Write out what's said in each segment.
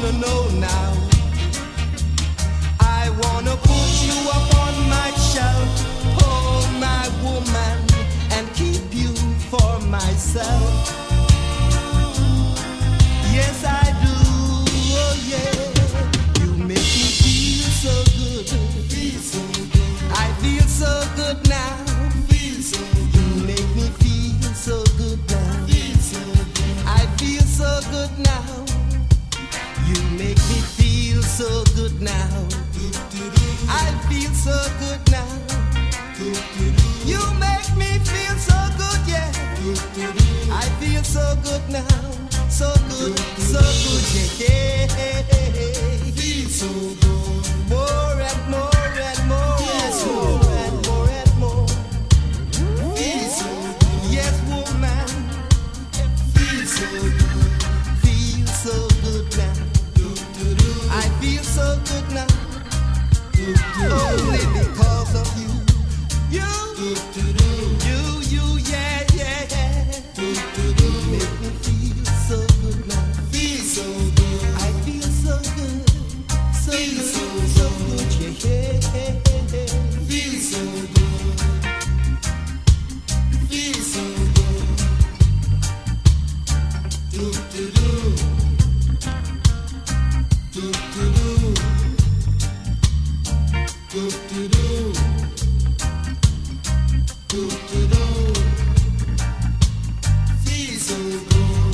wanna know now. I wanna put you up on my shelf, oh my woman, and keep you for myself. Yes, I do, oh yeah. You make me feel so good. I feel so good now. You make me feel so good now. I feel so good now. You make me feel so good now. I feel so good now. You make me feel so good, yeah. I feel so good now. So good, yeah, yeah. Feel so good. More and more and more and more and more and more. Feel so good. Yes, woman. Feel so good. Feel so good now. I feel so good now. Only because of you. You, yeah, yeah, yeah. Make me feel so good now. Feel so good. I feel so good. So good, so good, yeah, yeah. Feel so good. Feel so good. Do, do, do. Do, do, do. Do, do, do. Do, do, do. Feel so good.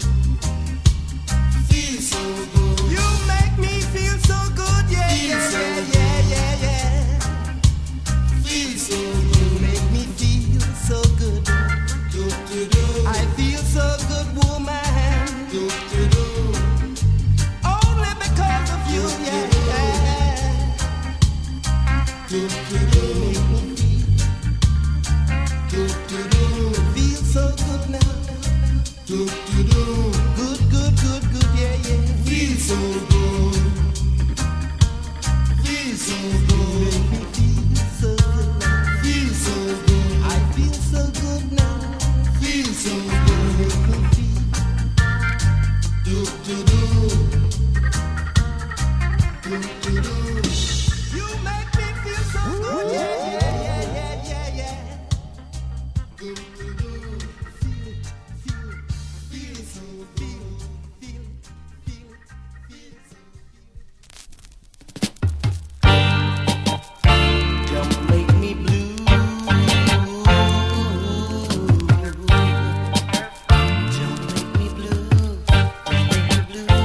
Feel so good. You make me feel so good, yeah, yeah. Feel so good. You make me feel so good. Do, do, do. I feel so good, woman. Do, do, do. Only because of you, yeah. Do, do, do. Make me feel. Do, do, do. Feel so good now. Do, do, do. Good, good, good, good, yeah, yeah. Feel so good. Feel so good. Make me feel so good now. Feel so good. I feel so good now. Feel so good. Make me feel. Do, do, do. Do, do, do. You make me feel so good, yeah, yeah. Do, do, do. Feel it, feel it, feel it, so feel it, feel it, feel it, feel it, so don't make me blue. Don't make me blue. Don't make me blue.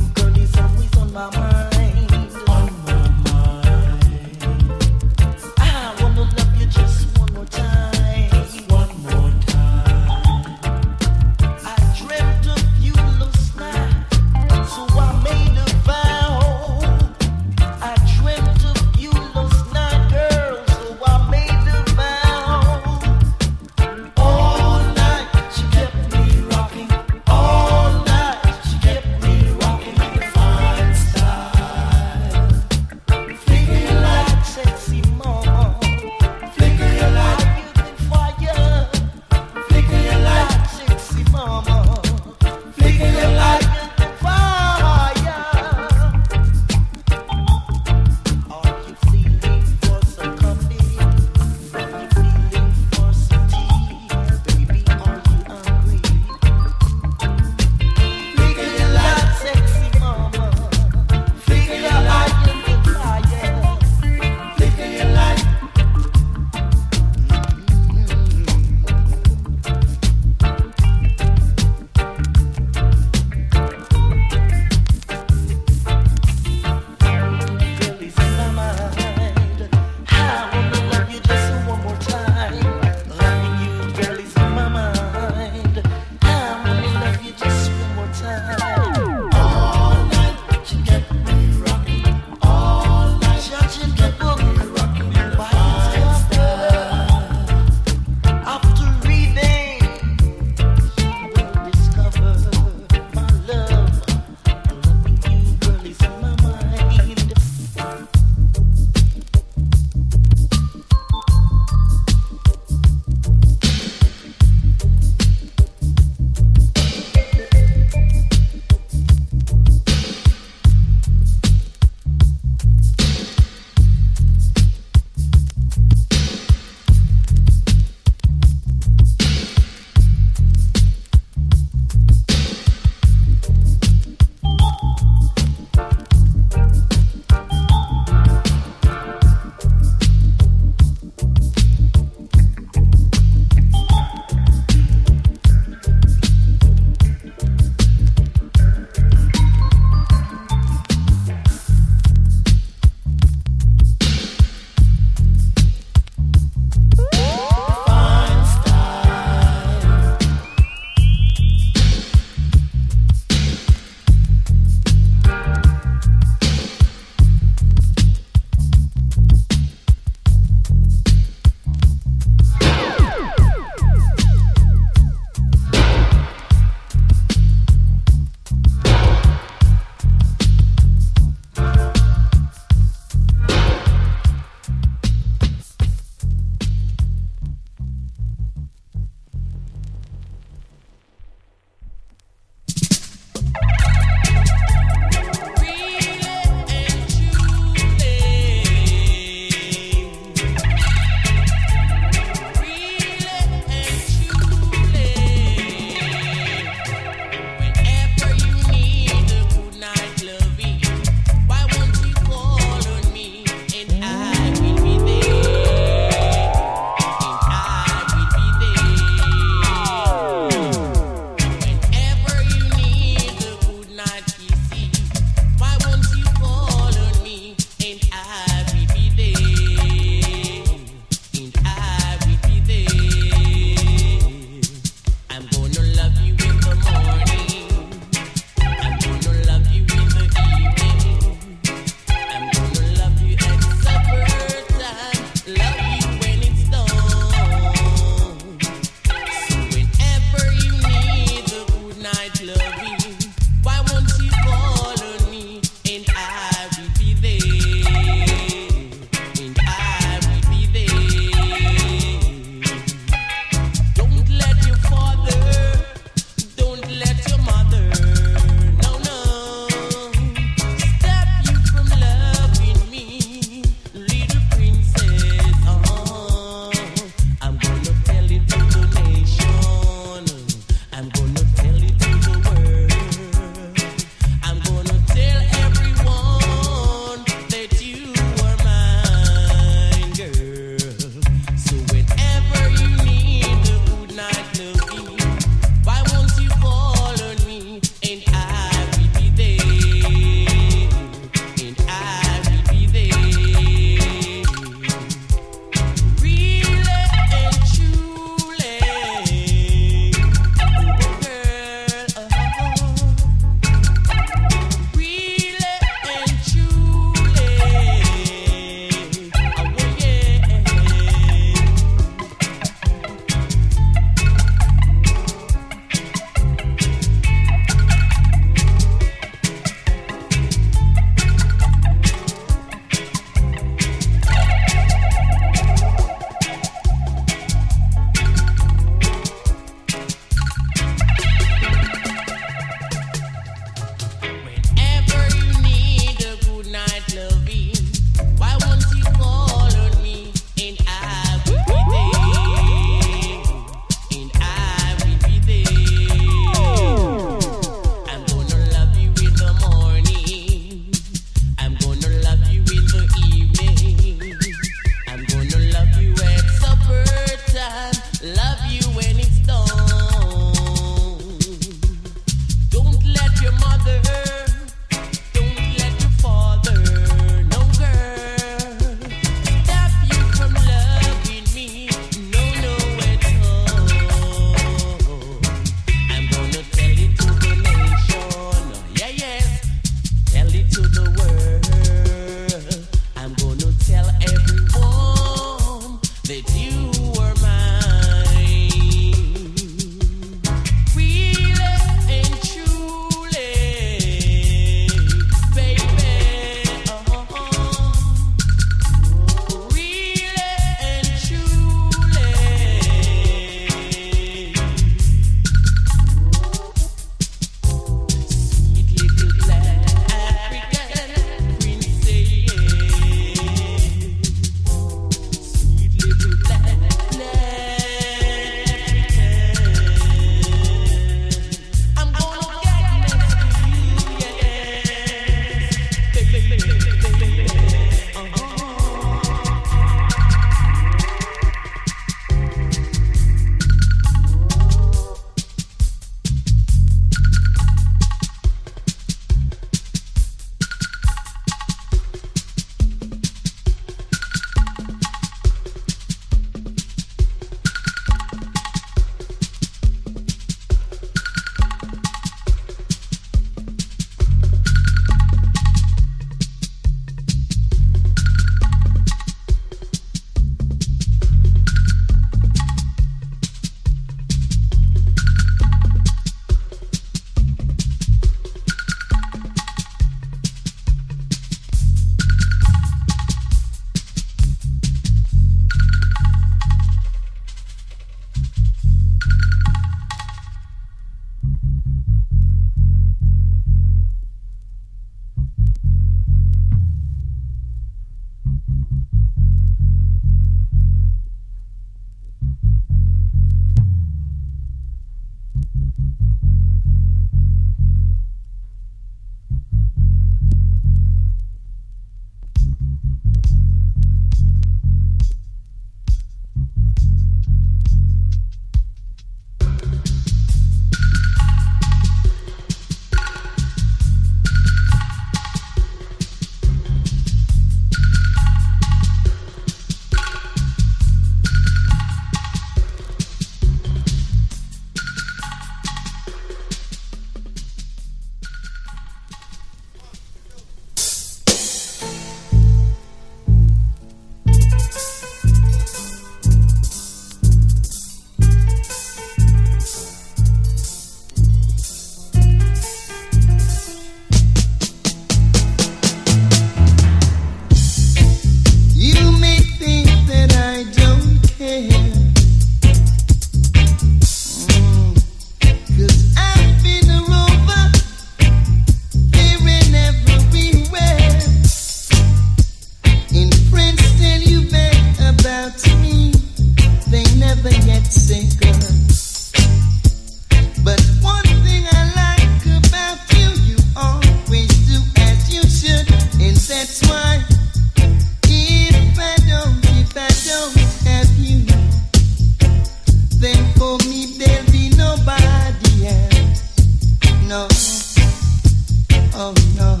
That's why if I don't have you, then for me there'll be nobody else. No, oh no.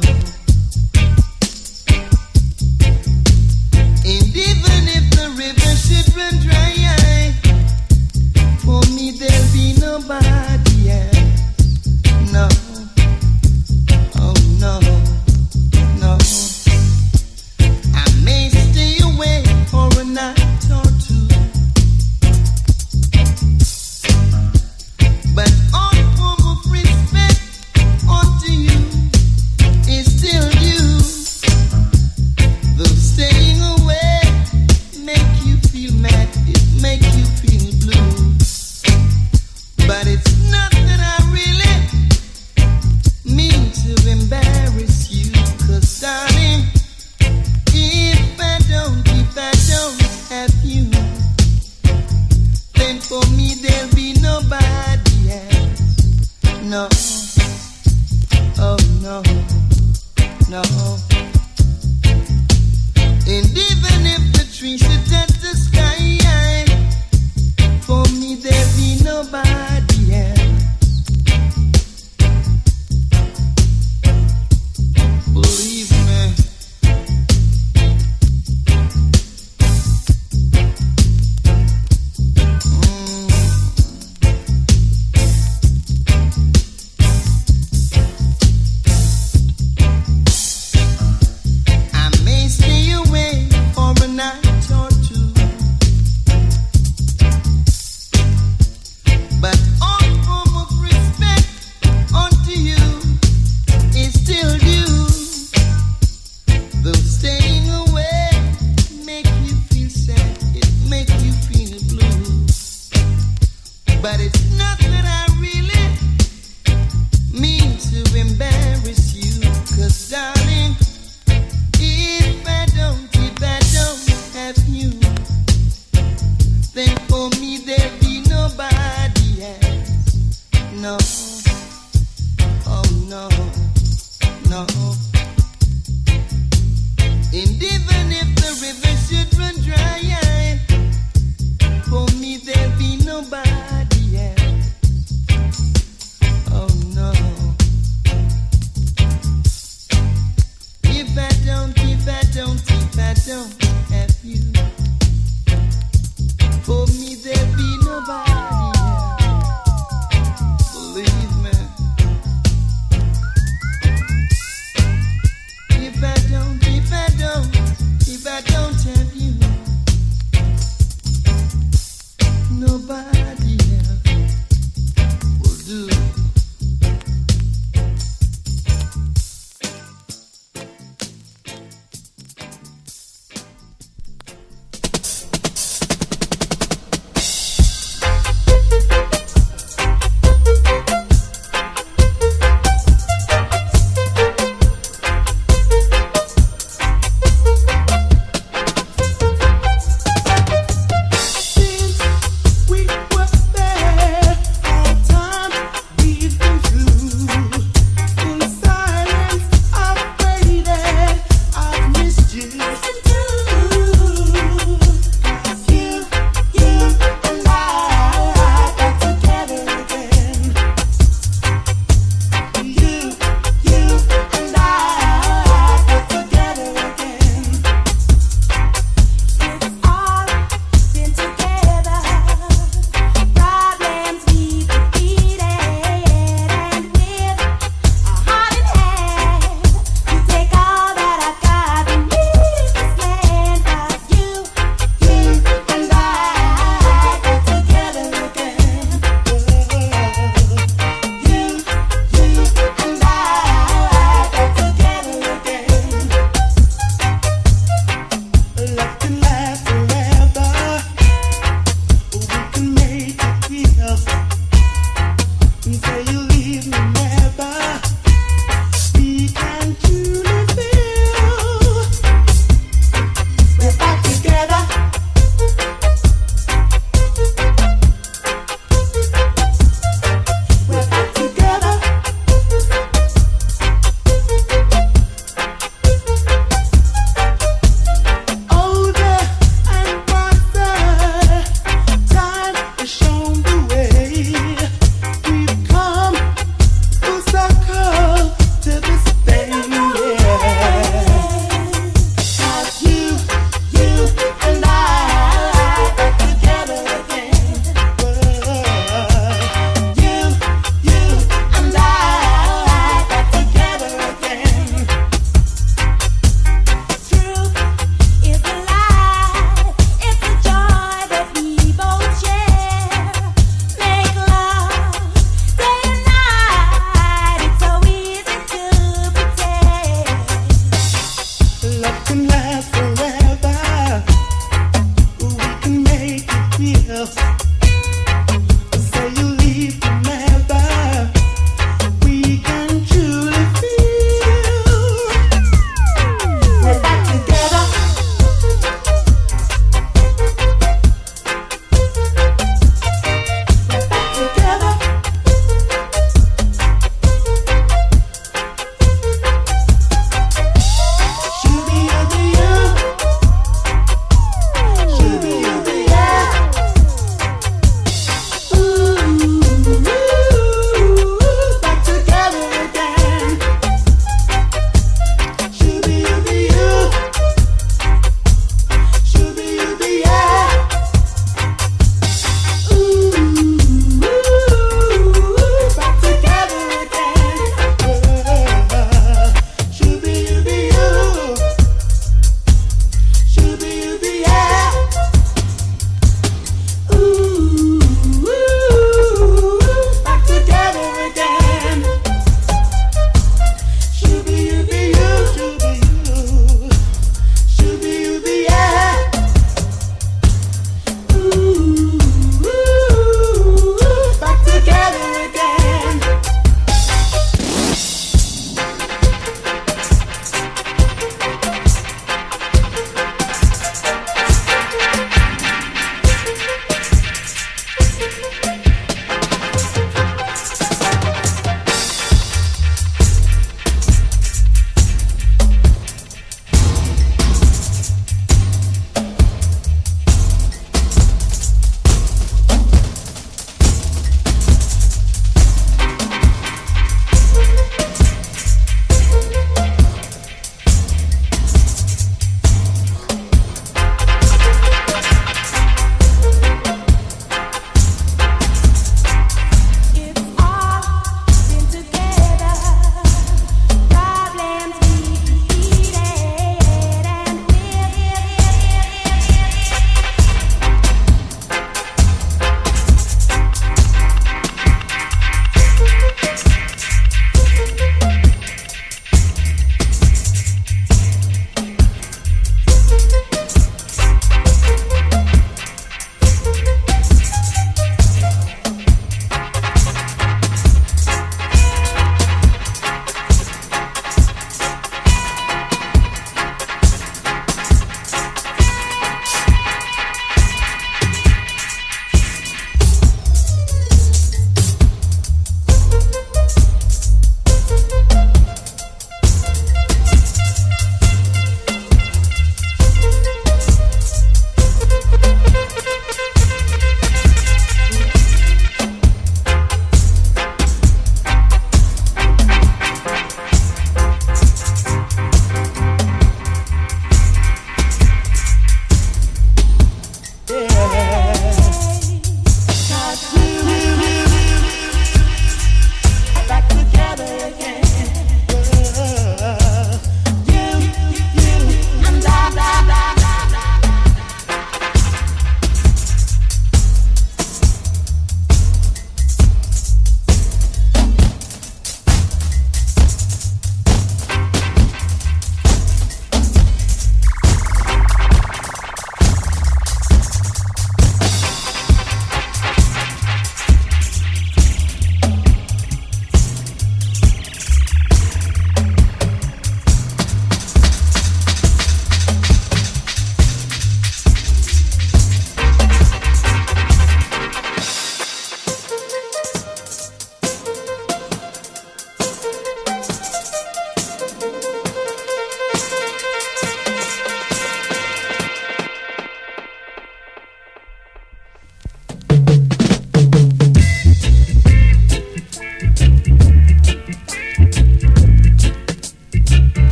And even if the river should run dry, for me there'll be nobody else. No, oh no, no. I may stay away for a night or two, but all form of respect unto you is still due. Though staying away make you feel mad, it make you feel blue, but it's not that I really mean to embarrass you, 'cause darling, if I don't have you, then for me there'll be nobody else. No, oh no, no. And even if the trees should touch the sky, for me there'll be nobody else. Believe me. I may stay away for a night or two, but all form of respect unto you is still due. Though staying away make you feel sad, it make you feel blue, but it's not that I really mean to embarrass you, 'cause darling, if I don't have you, then for me there'll be nobody else. No, oh no, no. And even if the river should run dry, for me there'll be nobody else. Oh no. If I don't have you, for me there'll be nobody else. Believe me. If I don't have you, nobody else will do.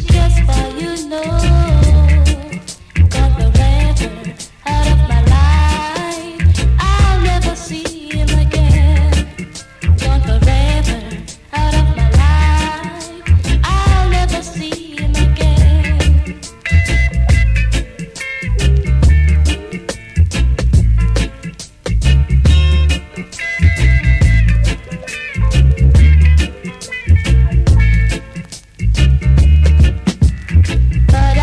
But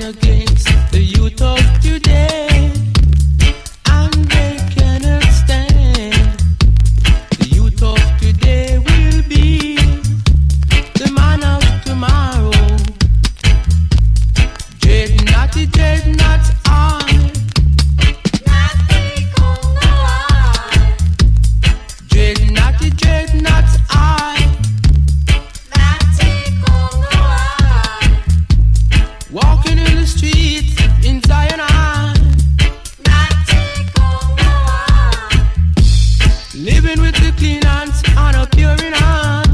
against the youth of today, and they cannot stand. The youth of today will be the man of tomorrow. Dread not I. Dread not I. Walking in the streets in Zion, living with the clean hands and a pure in heart.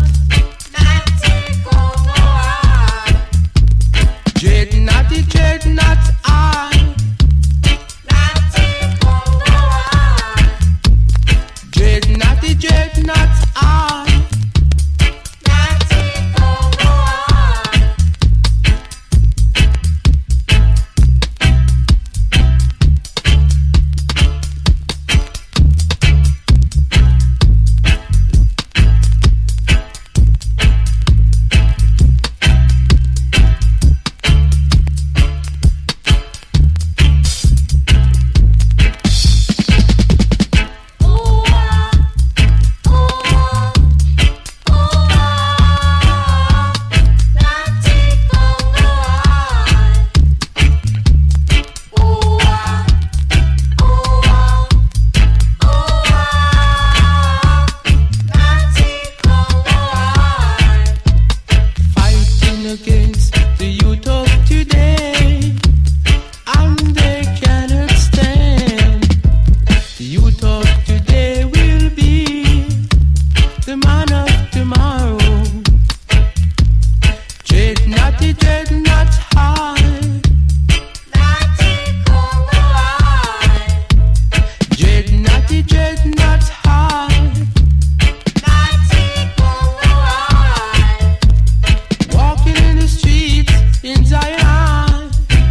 Dread not I. Dread not I. Against the youth of today, and they cannot stand. The youth of today will be the man of tomorrow. Dread not high. Dread not high. Walking in the streets in Zion,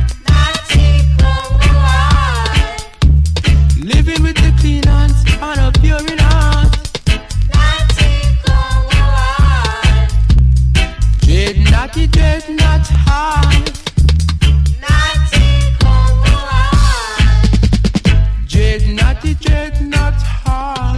living with the clean hands and a pure in heart. Dread not high. Dread not high.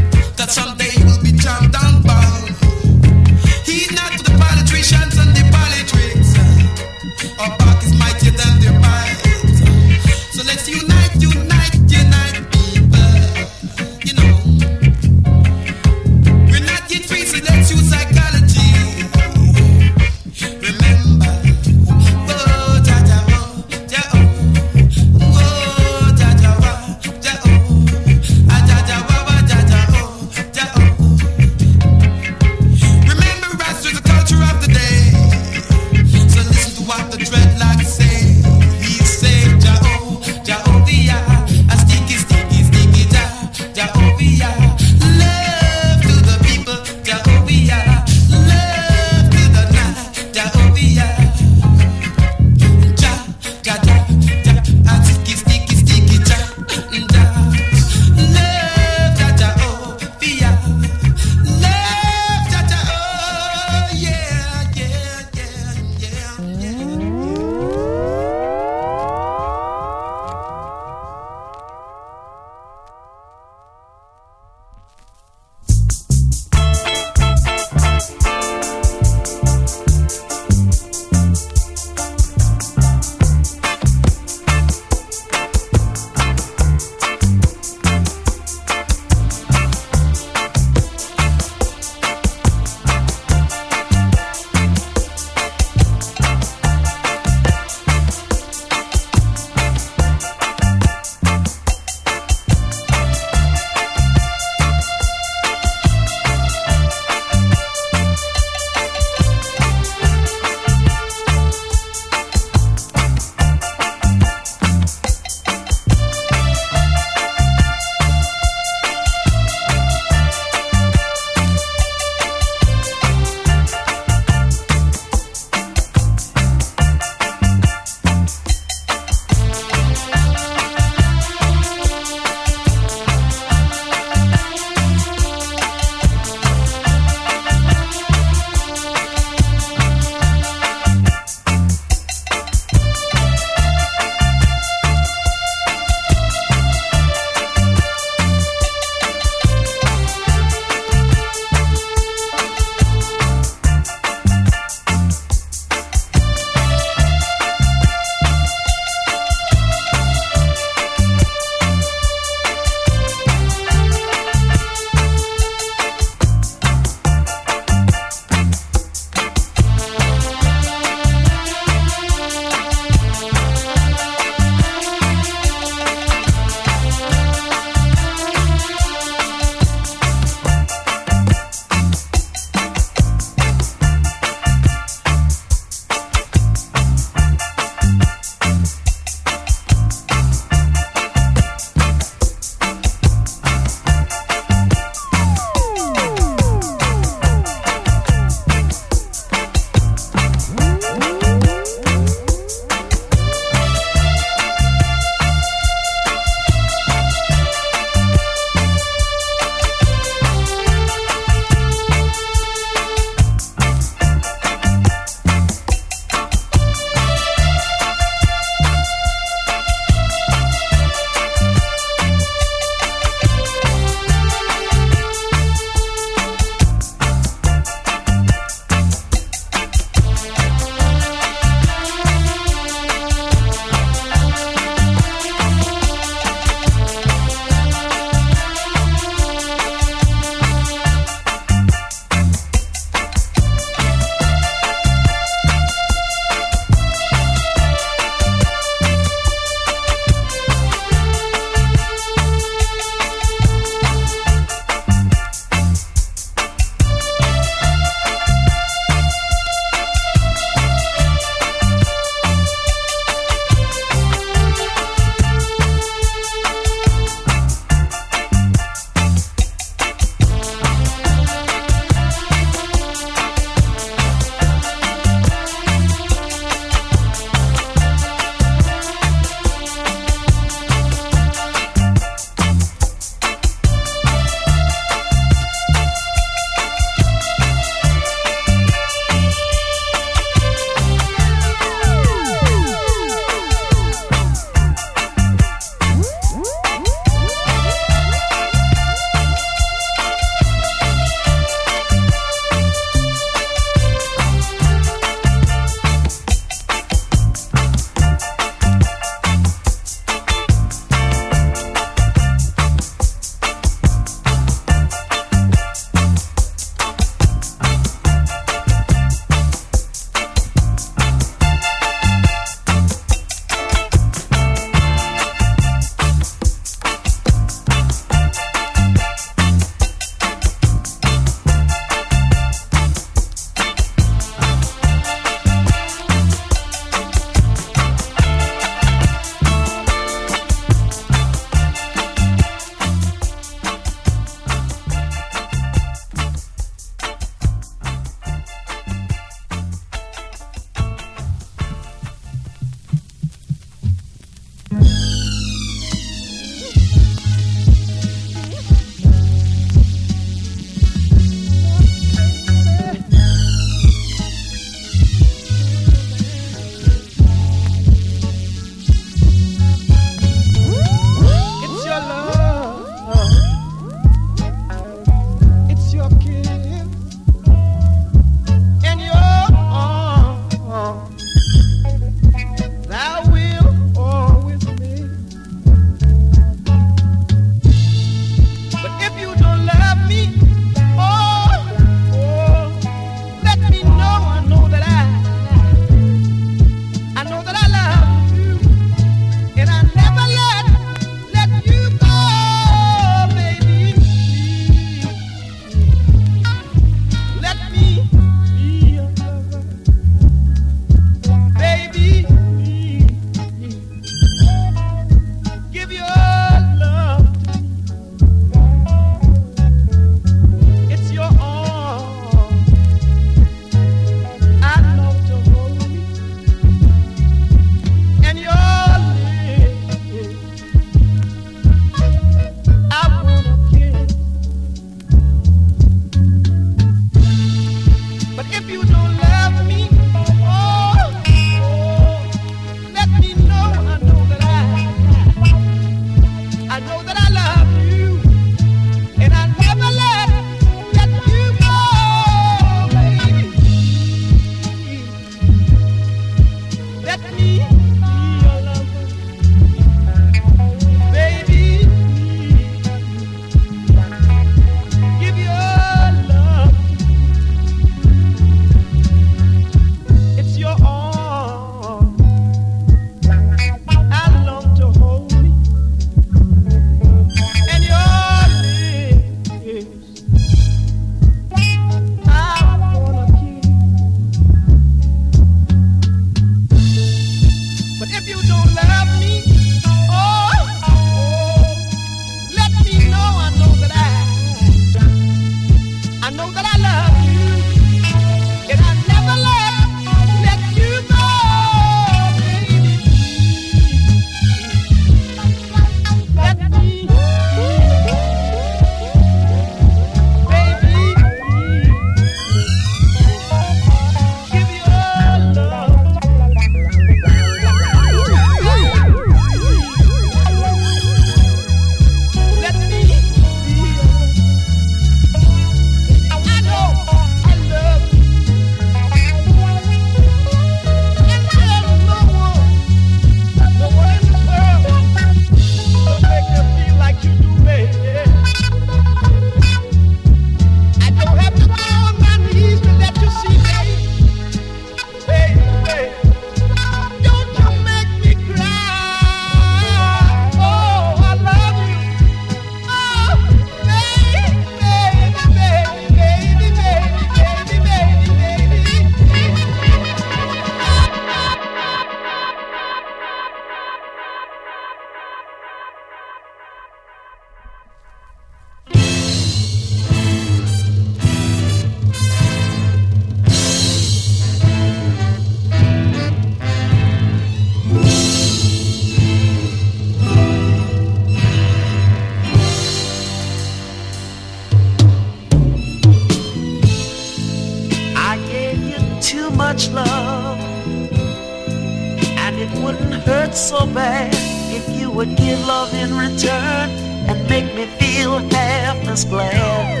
love, and it wouldn't hurt so bad if you would give love in return and make me feel half as glad.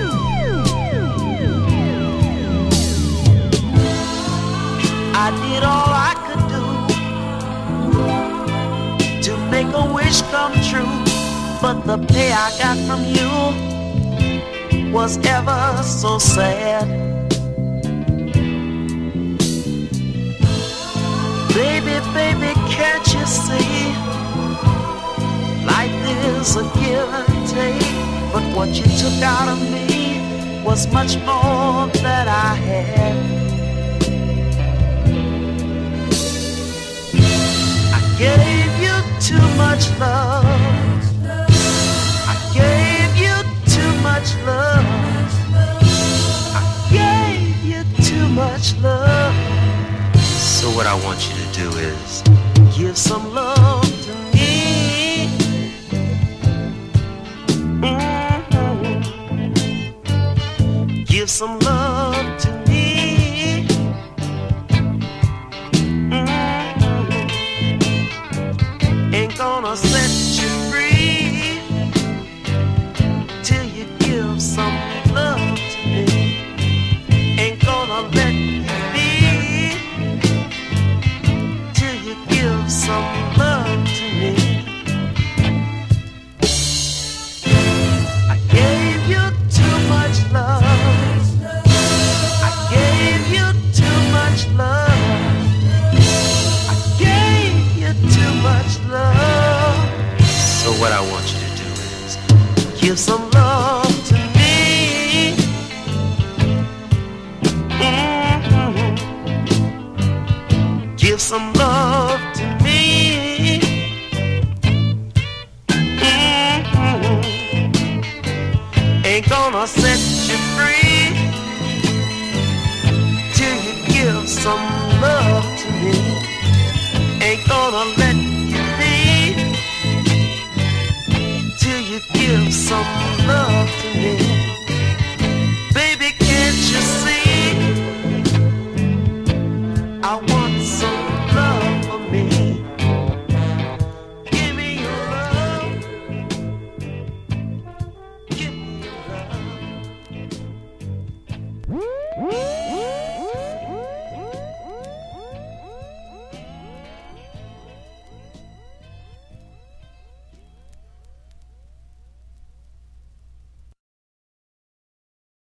I did all I could do to make a wish come true, but the pay I got from you was ever so sad. Baby, baby, can't you see? Life is a give and take, but what you took out of me was much more than I had. I gave you too much love. I gave you too much love. I gave you too much love. So what I want you to do is give some love to me. Give some love to me. Ain't gonna set you free till you give some love to me. Ain't gonna let you be till you give some love to me. I gave you too much love. I gave you too much love. I gave you too much love. So what I want you to do is give some love to me. Give some love to me. Ain't gonna set you free till you give some love to me. Ain't gonna let you be till you give some love to me.